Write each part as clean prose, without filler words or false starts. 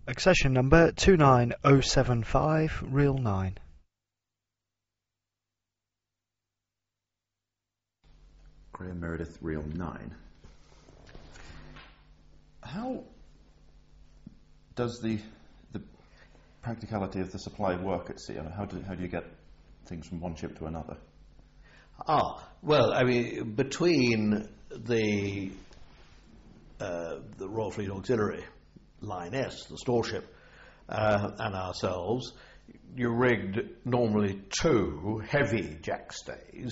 Accession number 29075, reel 9. Graham Meredith, reel 9. How does the practicality of the supply work at sea? I mean, how do you get things from one ship to another? Well, I mean, between the Royal Fleet Auxiliary Line S, the store ship, and ourselves, you rigged normally 2 heavy jackstays.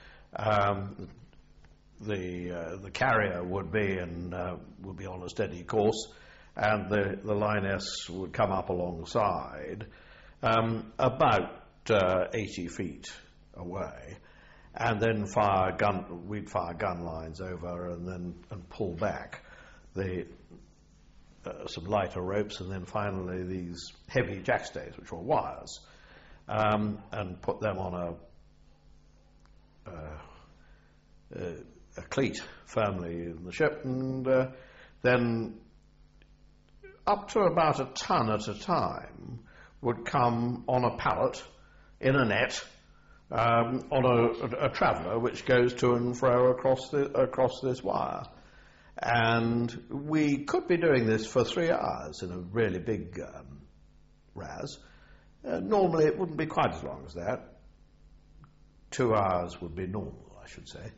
The carrier would be on a steady course, and the Line S would come up alongside, about 80 feet away, and then we'd fire gun lines over and pull back some lighter ropes, and then finally these heavy jackstays, which were wires, and put them on a cleat firmly in the ship, and then up to about a ton at a time would come on a pallet in a net on a traveller which goes to and fro across this wire. And we could be doing this for 3 hours in a really big RAS. Normally it wouldn't be quite as long as that. 2 hours would be normal, I should say.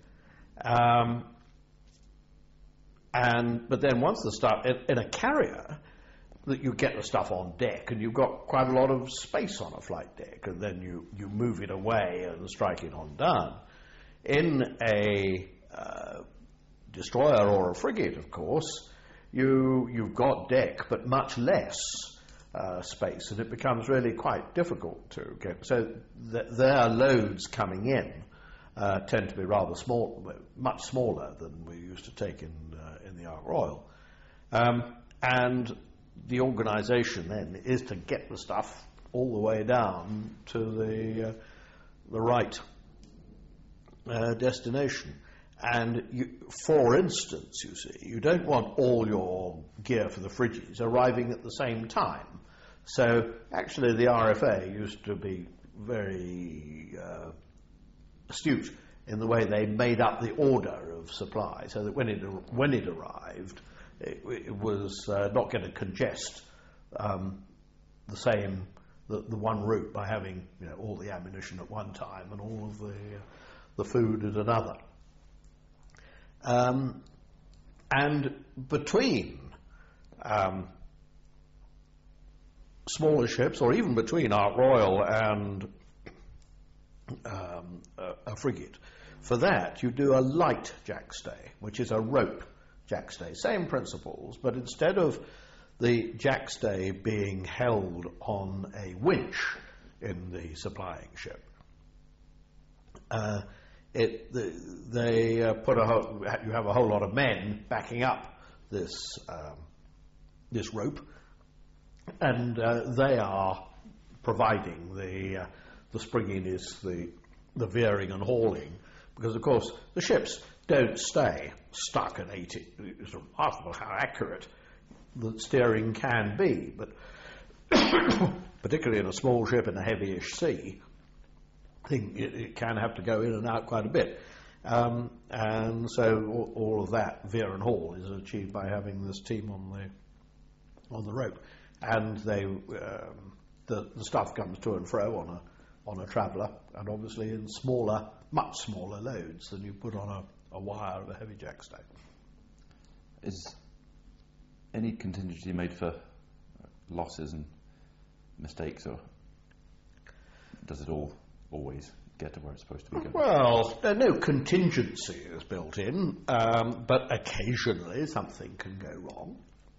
But then once the stuff in a carrier, that you get the stuff on deck, and you've got quite a lot of space on a flight deck, and then you move it away and strike it on down. In a destroyer or a frigate, of course, you've got deck, but much less space, and it becomes really quite difficult to get. So their loads coming in tend to be rather small, much smaller than we used to take in the Ark Royal, and the organisation then is to get the stuff all the way down to the right destination. And for instance, you see, you don't want all your gear for the fridges arriving at the same time. So actually the RFA used to be very astute in the way they made up the order of supply, so that when it arrived, it was not going to congest the one route by having all the ammunition at one time and all of the food at another. And between smaller ships, or even between Ark Royal and a frigate, for that you do a light jackstay, which is a rope jackstay. Same principles, but instead of the jackstay being held on a winch in the supplying ship, you have a whole lot of men backing up this rope, and they are providing the springiness, the veering and hauling, because of course the ships don't stay stuck at 80. It's remarkable how accurate the steering can be, but particularly in a small ship in a heavyish sea, it can have to go in and out quite a bit. And so all of that veer and haul is achieved by having this team on the rope, and the stuff comes to and fro on a traveller, and obviously in much smaller loads than you put on a wire of a heavy jackstay. Is any contingency made for losses and mistakes, or does it all always get to where it's supposed to be going? Well, no contingency is built in, but occasionally something can go wrong,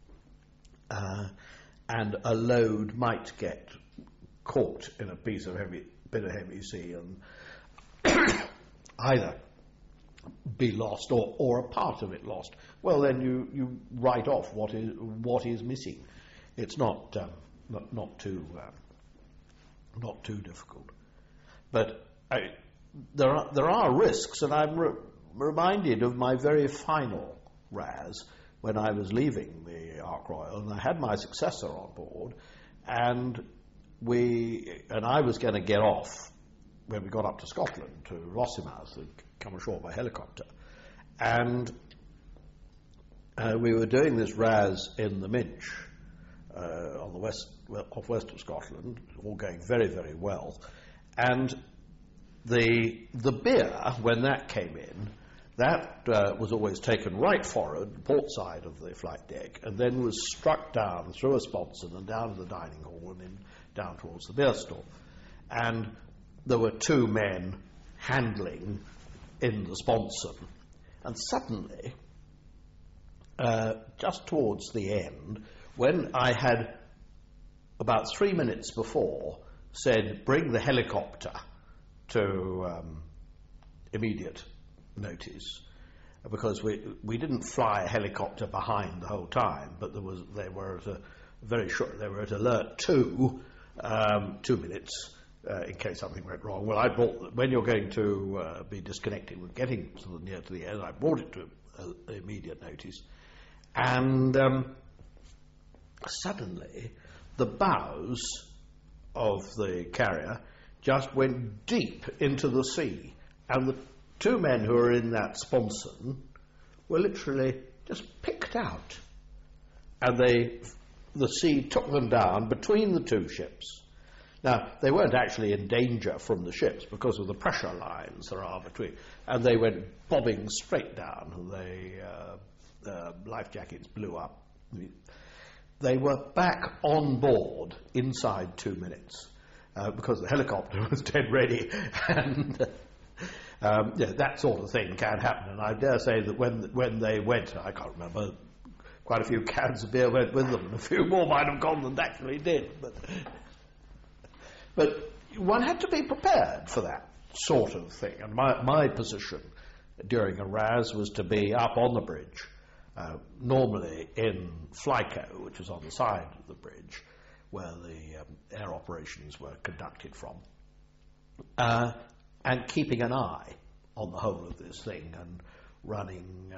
and a load might get caught in a bit of heavy sea and either be lost or a part of it lost. Well, then you write off what is missing. It's not too difficult. But there are risks, and I'm reminded of my very final RAS, when I was leaving the Ark Royal, and I had my successor on board, and I was going to get off when we got up to Scotland, to Lossiemouth, and come ashore by helicopter. And we were doing this RAS in the Minch, on the west of Scotland, all going very, very well. And the beer, when that came in, that was always taken right forward, port side of the flight deck, and then was struck down through a sponson and down to the dining hall and then down towards the beer store. And there were two men handling in the sponson. And suddenly, just towards the end, when I had, about 3 minutes before, said, bring the helicopter to immediate notice, because we didn't fly a helicopter behind the whole time, but they were at alert 2 minutes in case something went wrong. Well, I brought, when you're going to be disconnected, we're getting near to the end, I brought it to immediate notice, and suddenly the bows of the carrier just went deep into the sea, and the two men who were in that sponson were literally just picked out, and the sea took them down between the two ships. Now, they weren't actually in danger from the ships because of the pressure lines there are between, and they went bobbing straight down, and the life jackets blew up. They were back on board inside 2 minutes because the helicopter was dead ready, and that sort of thing can happen. And I dare say that when they went, I can't remember, quite a few cans of beer went with them, and a few more might have gone than actually did. But one had to be prepared for that sort of thing. And my position during a RAS was to be up on the bridge, normally in FLICO, which was on the side of the bridge, where the air operations were conducted from, and keeping an eye on the whole of this thing and running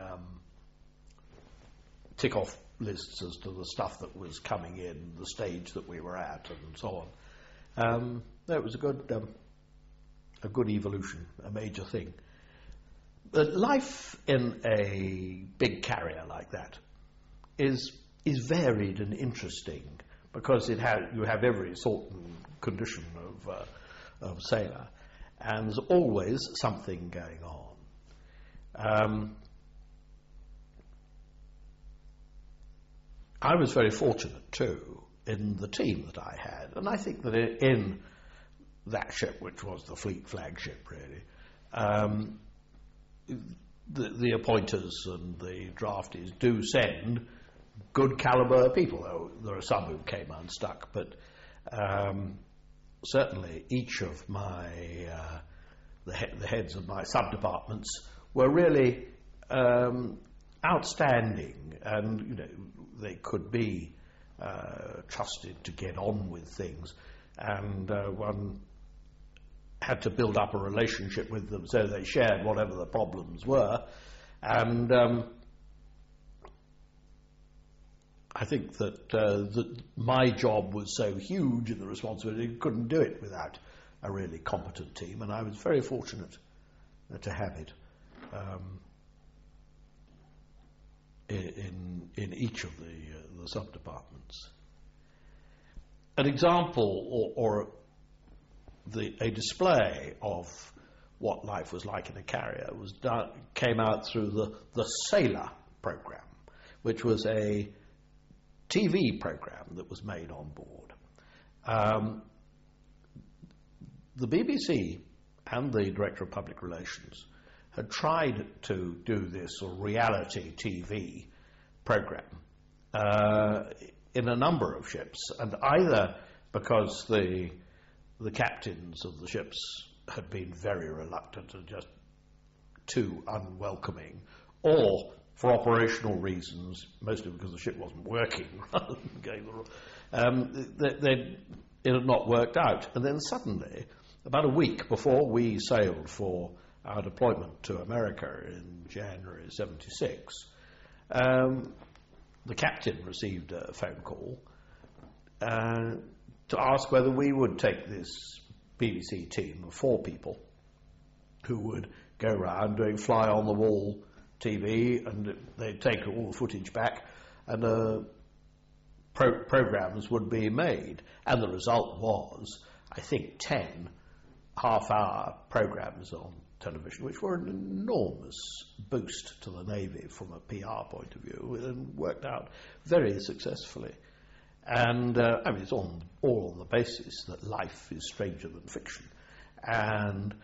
tick-off lists as to the stuff that was coming in, the stage that we were at, and so on. It was a good evolution, a major thing. But life in a big carrier like that is varied and interesting, because you have every sort and condition of sailor, and there's always something going on. I was very fortunate too in the team that I had, and I think that in that ship, which was the fleet flagship really, the appointers and the draftees do send good calibre people, though there are some who came unstuck, but certainly each of my the heads of my sub-departments were really outstanding, and they could be trusted to get on with things, and one had to build up a relationship with them so they shared whatever the problems were, and I think that my job was so huge and the responsibility, you couldn't do it without a really competent team, and I was very fortunate to have it in each of the sub-departments. An example or a display of what life was like in a carrier came out through the Sailor program, which was a TV program that was made on board. The BBC and the Director of Public Relations had tried to do this reality TV program in a number of ships, and either because the captains of the ships had been very reluctant and just too unwelcoming, or for operational reasons, mostly because the ship wasn't working, rather than going it had not worked out. And then suddenly, about a week before we sailed for our deployment to America in January '76, the captain received a phone call to ask whether we would take this BBC team of 4 people who would go around doing fly-on-the-wall TV, and they'd take all the footage back, and programmes would be made. And the result was, I think, 10 half-hour programmes on television, which were an enormous boost to the Navy from a PR point of view, and worked out very successfully. And I mean, it's all on the basis that life is stranger than fiction, and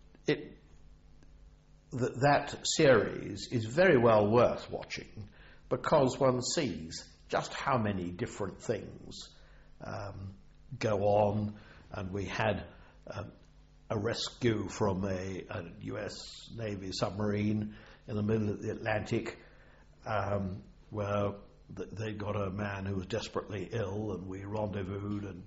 that series is very well worth watching, because one sees just how many different things go on. And we had a rescue from a US Navy submarine in the middle of the Atlantic, where they got a man who was desperately ill, and we rendezvoused and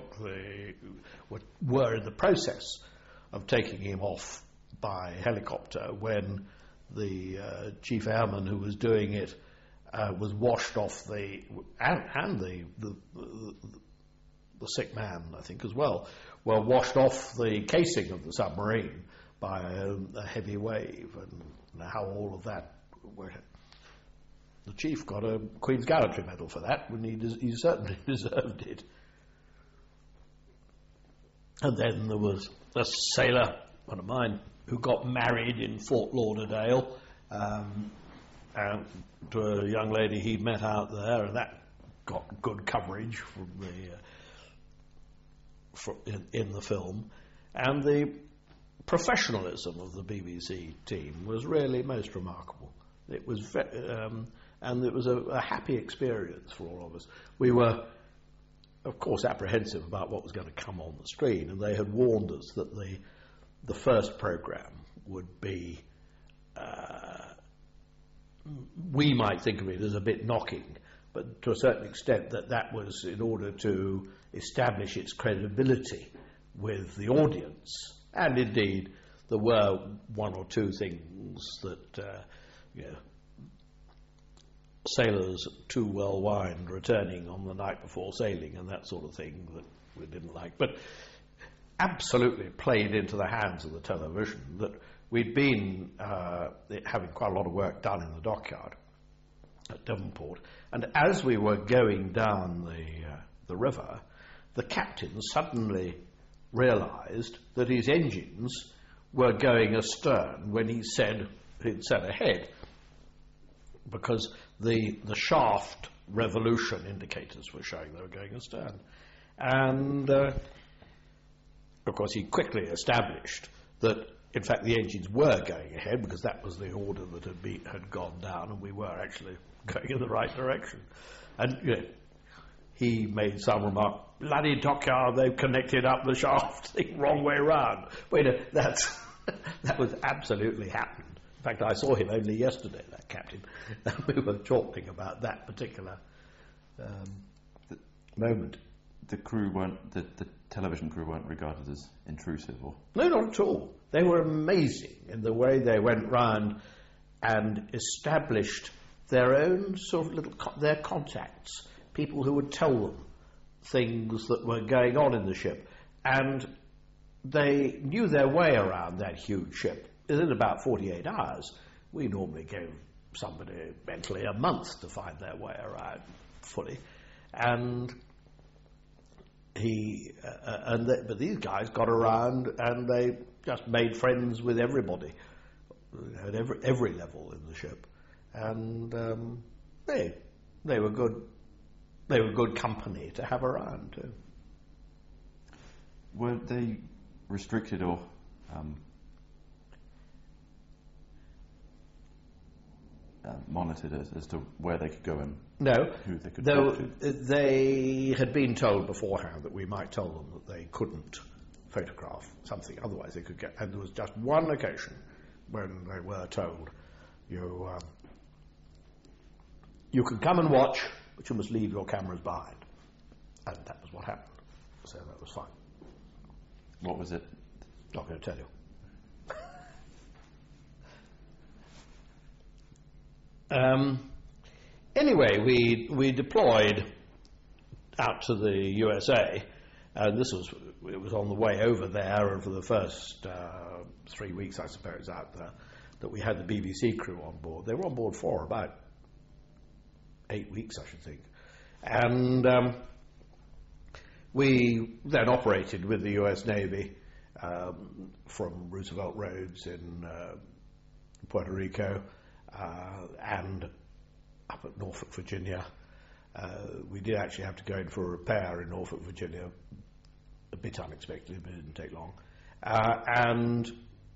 were in the process of taking him off by helicopter when the chief airman who was doing it was washed off the sick man, I think, as well, were washed off the casing of the submarine by a heavy wave, and how all of that worked. The chief got a Queen's Gallantry Medal for that, when he certainly deserved it. And then there was a sailor, one of mine, who got married in Fort Lauderdale and to a young lady he'd met out there, and that got good coverage from in the film. And the professionalism of the BBC team was really most remarkable. It was and it was a happy experience for all of us. We were, of course, apprehensive about what was going to come on the screen, and they had warned us that the first programme would be, we might think of it as a bit knocking, but to a certain extent that was in order to establish its credibility with the audience. And indeed, there were one or two things that, sailors too well wined returning on the night before sailing and that sort of thing that we didn't like. But absolutely played into the hands of the television that we'd been having quite a lot of work done in the dockyard at Devonport, and as we were going down the river, the captain suddenly realised that his engines were going astern when he'd said ahead, because the shaft revolution indicators were showing they were going astern. And of course he quickly established that in fact the engines were going ahead, because that was the order that had gone down, and we were actually going in the right direction. And he made some remark, bloody dockyard, they've connected up the shaft thing wrong way round. That was absolutely happened. In fact, I saw him only yesterday, that captain, and we were talking about that particular moment. The television crew weren't regarded as intrusive, or? No, not at all. They were amazing in the way they went round and established their own sort of their contacts, people who would tell them things that were going on in the ship, and they knew their way around that huge ship. In about 48 hours, we normally gave somebody mentally a month to find their way around fully, but these guys got around and they just made friends with everybody at every level in the ship, and they were good. They were good company to have around too. Were they restricted or monitored as to where they could go and who they could talk to? They had been told beforehand that we might tell them that they couldn't photograph something, otherwise they could get. And there was just one occasion when they were told, you can come and watch, but you must leave your cameras behind. And that was what happened. So that was fine. What was it? Not going to tell you. Anyway, we deployed out to the USA, and it was on the way over there, and for the first 3 weeks, I suppose, out there, that we had the BBC crew on board. They were on board for about 8 weeks, I should think. And we then operated with the US Navy from Roosevelt Roads in Puerto Rico and up at Norfolk, Virginia. We did actually have to go in for a repair in Norfolk, Virginia, a bit unexpectedly, but it didn't take long. And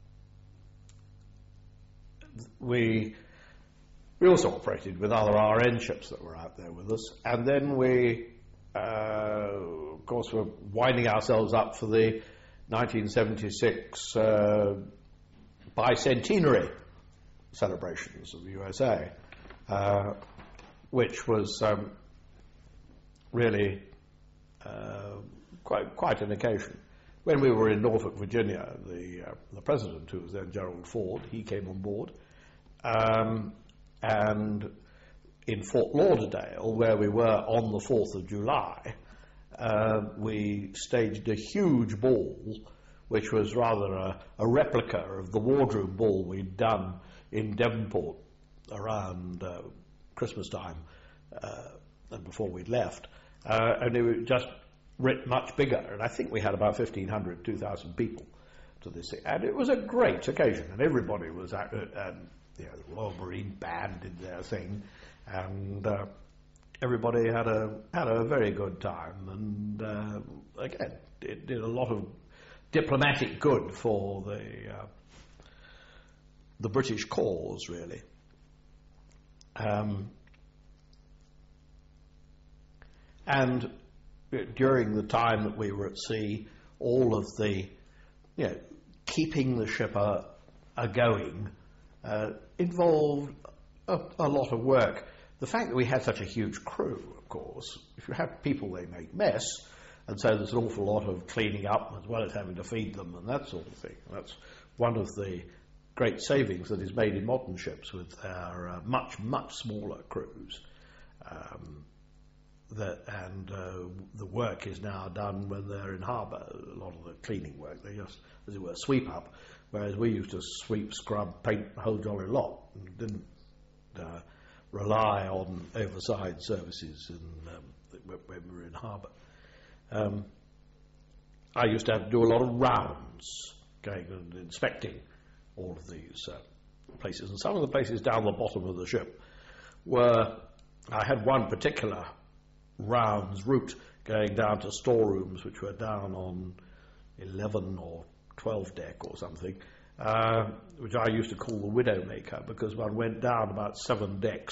we also operated with other RN ships that were out there with us. And then we, of course, were winding ourselves up for the 1976 bicentenary celebrations of the USA, which was really quite an occasion. When we were in Norfolk, Virginia, the president, who was then Gerald Ford, he came on board, and in Fort Lauderdale, where we were on the 4th of July, we staged a huge ball, which was rather a replica of the wardroom ball we'd done in Devonport around Christmas time and before we'd left. And it was just writ much bigger, and I think we had about 1,500, 2,000 people to this thing. And it was a great occasion, and everybody was at it, and the Royal Marine Band did their thing, and everybody had a very good time, and again, it did a lot of diplomatic good for the British cause, really. And during the time that we were at sea, all of the, keeping the ship a-going involved a lot of work. The fact that we had such a huge crew, of course, if you have people, they make mess, and so there's an awful lot of cleaning up as well as having to feed them and that sort of thing. That's one of the great savings that is made in modern ships with their much, much smaller crews. The work is now done when they're in harbour. A lot of the cleaning work, they just, as it were, sweep up, whereas we used to sweep, scrub, paint the whole jolly lot, and didn't rely on overside services when we were in harbour. I used to have to do a lot of rounds, going and inspecting all of these places, and some of the places down the bottom of the ship were, I had one particular rounds route going down to storerooms which were down on 11 or 12 deck or something, which I used to call the Widowmaker, because one went down about 7 decks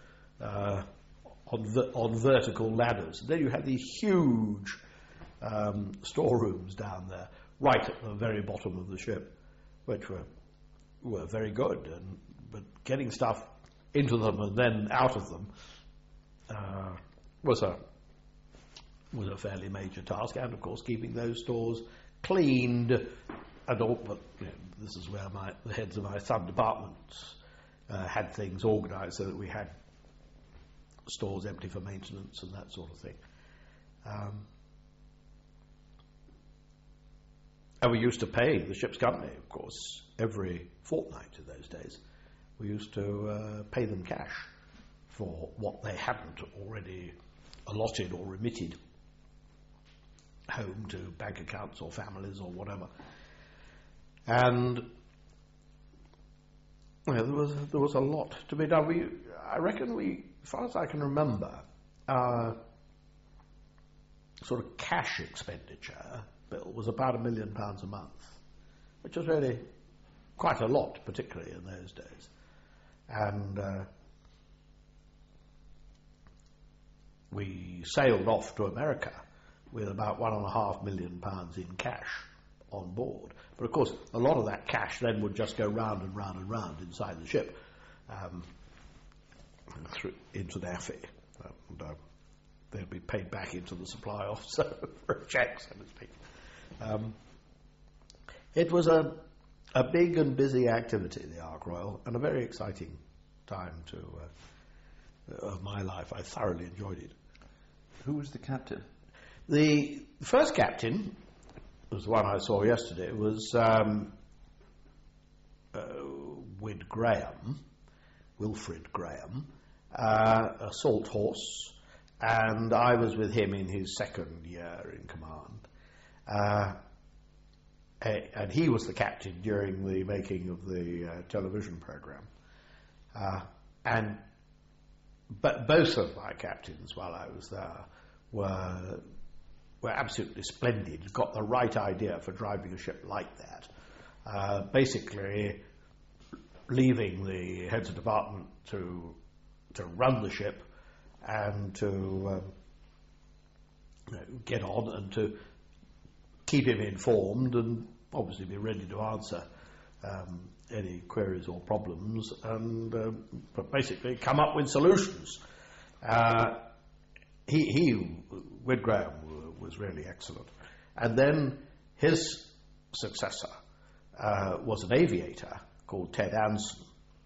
on vertical ladders. Then you had these huge storerooms down there right at the very bottom of the ship, which were very good, but getting stuff into them and then out of them was a fairly major task, and of course keeping those stores cleaned and all. But this is where the heads of my sub-departments had things organised so that we had stores empty for maintenance and that sort of thing. And we used to pay the ship's company, of course, every fortnight in those days. We used to pay them cash for what they hadn't already allotted or remitted home to bank accounts or families or whatever. And there was a lot to be done. I reckon as far as I can remember, our sort of cash expenditure bill was about £1 million a month, which was really quite a lot, particularly in those days. And we sailed off to America with about £1.5 million in cash on board. But of course, a lot of that cash then would just go round and round and round inside the ship into their fee. And they'd be paid back into the supply officer for a cheque, so to speak. It was a big and busy activity, the Ark Royal, and a very exciting time of my life. I thoroughly enjoyed it. Who was the captain? The first captain was the one I saw yesterday. It was Wilfred Graham, a salt horse, and I was with him in his second year in command. And he was the captain during the making of the television programme. But both of my captains while I was there were absolutely splendid, got the right idea for driving a ship like that. Basically, leaving the heads of department to run the ship and to get on and to keep him informed and obviously be ready to answer any queries or problems and but basically come up with solutions. Wid Graham was really excellent. And then his successor was an aviator called Ted Anson.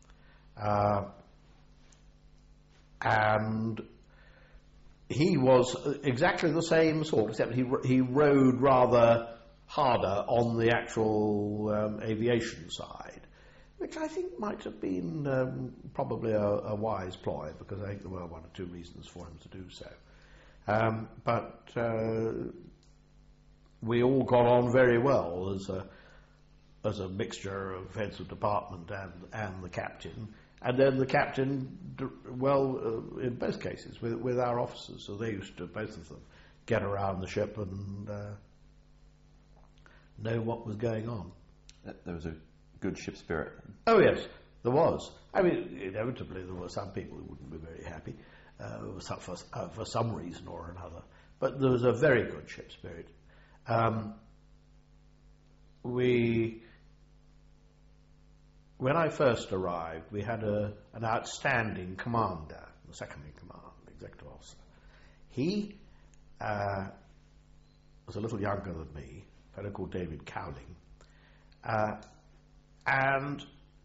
And he was exactly the same sort, except he rode rather harder on the actual aviation side, which I think might have been probably a wise ploy, because I think there were one or two reasons for him to do so. But we all got on very well as a mixture of heads of department and the captain. And then the captain, in both cases, with our officers. So they used to, both of them, get around the ship and know what was going on. There was a good ship spirit. Oh, yes, there was. I mean, inevitably there were some people who wouldn't be very happy for some reason or another. But there was a very good ship spirit. When I first arrived, we had an outstanding commander, the second in command, executive officer. He was a little younger than me, a fellow called David Cowling, and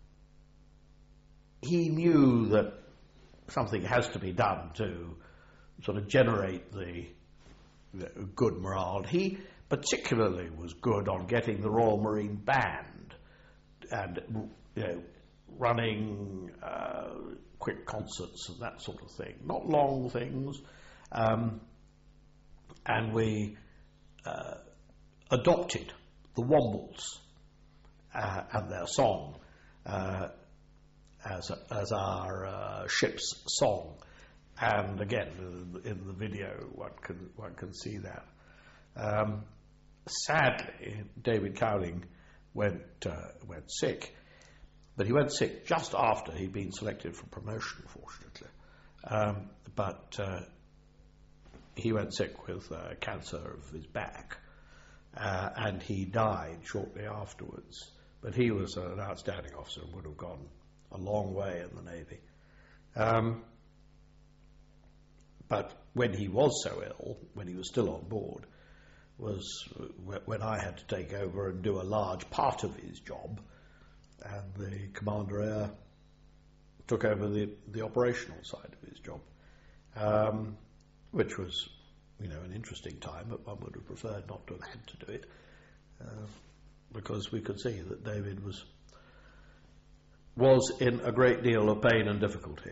he knew that something has to be done to sort of generate the good morale. He particularly was good on getting the Royal Marine Band and running quick concerts and that sort of thing, not long things. And we adopted the Wombles and their song as our ship's song. And again, in the video, one can see that. Sadly, David Cowling went sick. But he went sick just after he'd been selected for promotion, fortunately. But he went sick with cancer of his back, and he died shortly afterwards. But he was an outstanding officer and would have gone a long way in the Navy. But when he was so ill, when he was still on board, was when I had to take over and do a large part of his job. And the Commander Air took over the operational side of his job, which was, an interesting time, but one would have preferred not to have had to do it, because we could see that David was in a great deal of pain and difficulty.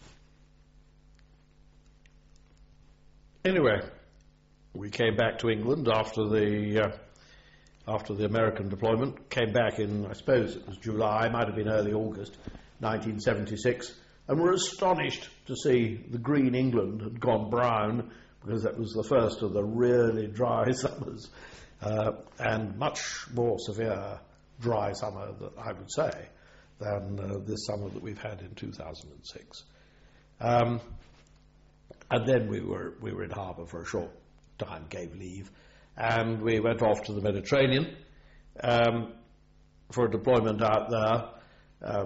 Anyway, we came back to England after the American deployment, came back in, I suppose it was July, might have been early August, 1976, and were astonished to see the green England had gone brown, because that was the first of the really dry summers, and much more severe dry summer, that I would say, than this summer that we've had in 2006. And then we were in harbour for a short time, gave leave, and we went off to the Mediterranean for a deployment out there,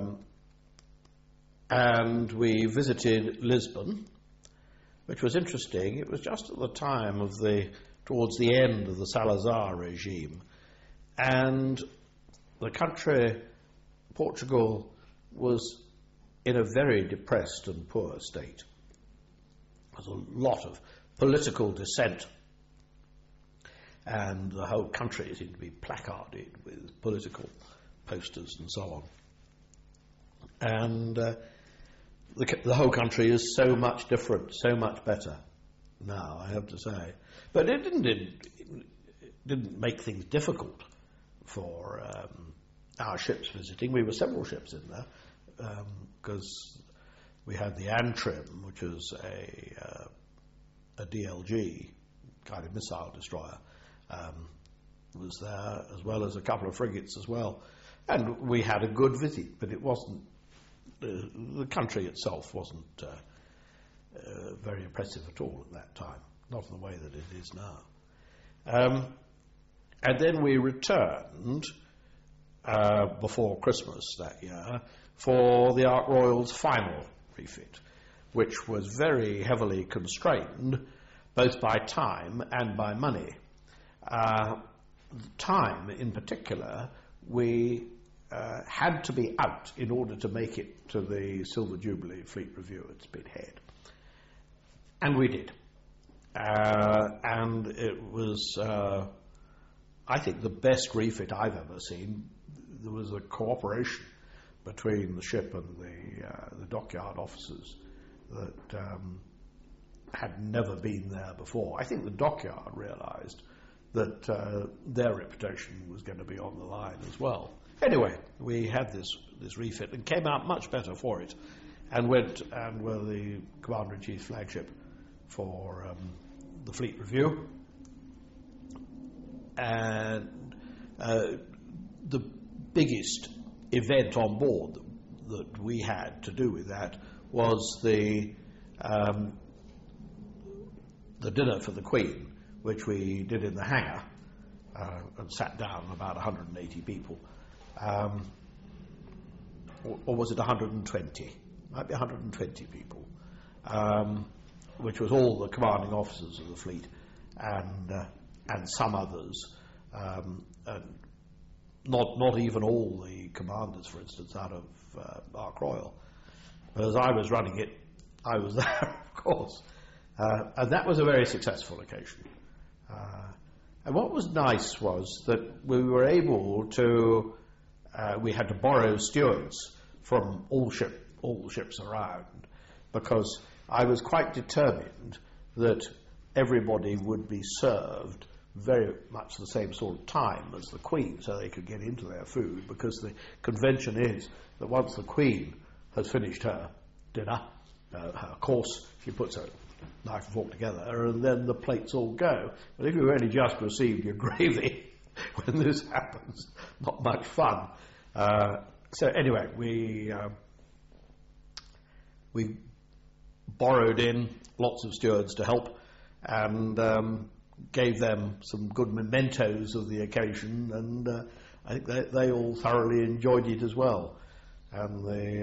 and we visited Lisbon, which was interesting. It was just at the time of towards the end of the Salazar regime, and the country, Portugal, was in a very depressed and poor state. was a lot of political dissent, and the whole country seemed to be placarded with political posters and so on. And the whole country is so much different, so much better now, I have to say. But it didn't make things difficult for our ships visiting. We were several ships in there, because we had the Antrim, which was a DLG kind of missile destroyer, was there, as well as a couple of frigates as well. And we had a good visit, but it wasn't, the country itself wasn't very impressive at all at that time, not in the way that it is now. And then we returned before Christmas that year for the Ark Royal's final refit, which was very heavily constrained both by time and by money. Time in particular, we had to be out in order to make it to the Silver Jubilee Fleet Review at Spithead. And we did. And it was, I think, the best refit I've ever seen. There was a cooperation between the ship and the dockyard officers that had never been there before. I think the dockyard realised that their reputation was going to be on the line as well. Anyway, we had this refit and came out much better for it, and went and were the Commander-in-Chief's flagship for the Fleet Review. And the biggest event on board that we had to do with that was the dinner for the Queen, which we did in the hangar, and sat down about 180 people. Or was it 120? Might be 120 people, which was all the commanding officers of the fleet and some others, and not even all the commanders, for instance, out of Ark Royal. But as I was running it, I was there, of course, and that was a very successful occasion. And what was nice was that we were able to. We had to borrow stewards from all the ships around, because I was quite determined that everybody would be served very much the same sort of time as the Queen, so they could get into their food, because the convention is that once the Queen has finished her dinner, her course, she puts a knife and fork together, and then the plates all go. But if you've only just received your gravy when this happens, not much fun. So anyway, we borrowed in lots of stewards to help, and gave them some good mementos of the occasion, and I think they all thoroughly enjoyed it as well, and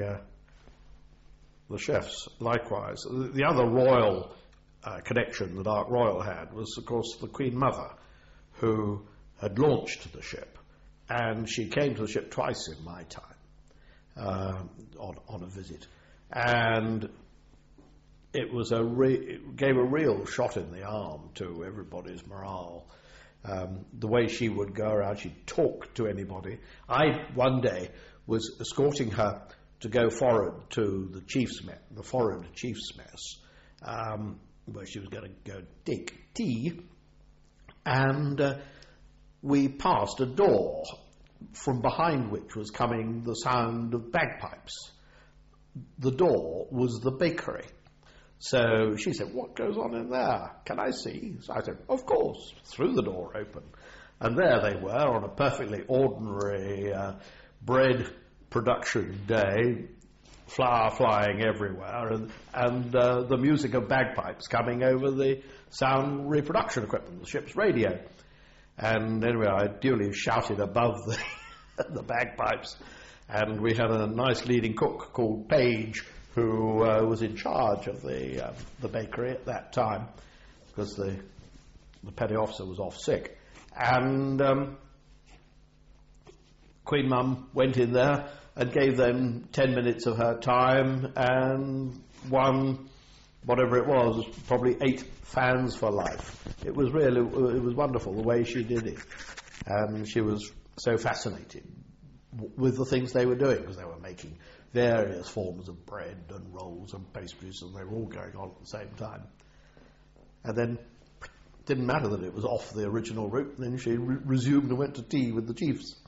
the chefs likewise. The other royal connection that Ark Royal had was, of course, the Queen Mother, who had launched the ship, and she came to the ship twice in my time on a visit, and it was it gave a real shot in the arm to everybody's morale. The way she would go around, she'd talk to anybody. I one day was escorting her to go forward to the forward chief's mess, where she was going to go take tea, and we passed a door from behind which was coming the sound of bagpipes. The door was the bakery. So she said, "What goes on in there? Can I see?" So I said, "Of course." Threw the door open, and there they were on a perfectly ordinary bread production day, flour flying everywhere, and the music of bagpipes coming over the sound reproduction equipment, the ship's radio. And anyway, I duly shouted above the bagpipes, and we had a nice leading cook called Page, who was in charge of the bakery at that time, because the petty officer was off sick. And Queen Mum went in there and gave them 10 minutes of her time, and one whatever it was, probably 8 fans for life. It was wonderful the way she did it. And she was so fascinated with the things they were doing, because they were making various forms of bread and rolls and pastries, and they were all going on at the same time. And then it didn't matter that it was off the original route. Then she resumed and went to tea with the chiefs.